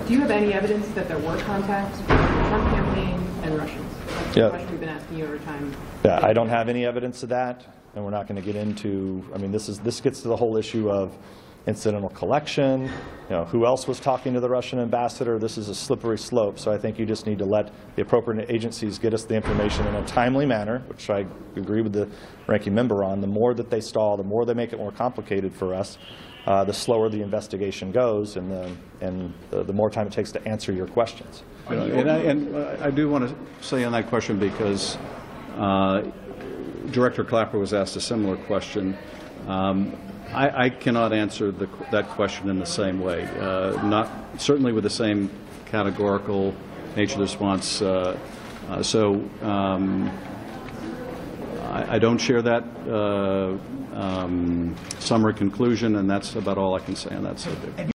Do you have any evidence that there were contacts between the Trump campaign and Russians? That's the question we've been asking you over time. Yeah, I don't have any evidence of that, and we're not going to get into. I mean, this gets to the whole issue of incidental collection. You know, who else was talking to the Russian ambassador? This is a slippery slope. So I think you just need to let the appropriate agencies get us the information in a timely manner, which I agree with the ranking member on. The more that they stall, the more they make it more complicated for us, the slower the investigation goes, and the more time it takes to answer your questions. You know, and I do want to say on that question, because Director Clapper was asked a similar question. I cannot answer that question in the same way, not certainly with the same categorical nature of the response. I don't share that summary conclusion, and that's about all I can say on that subject.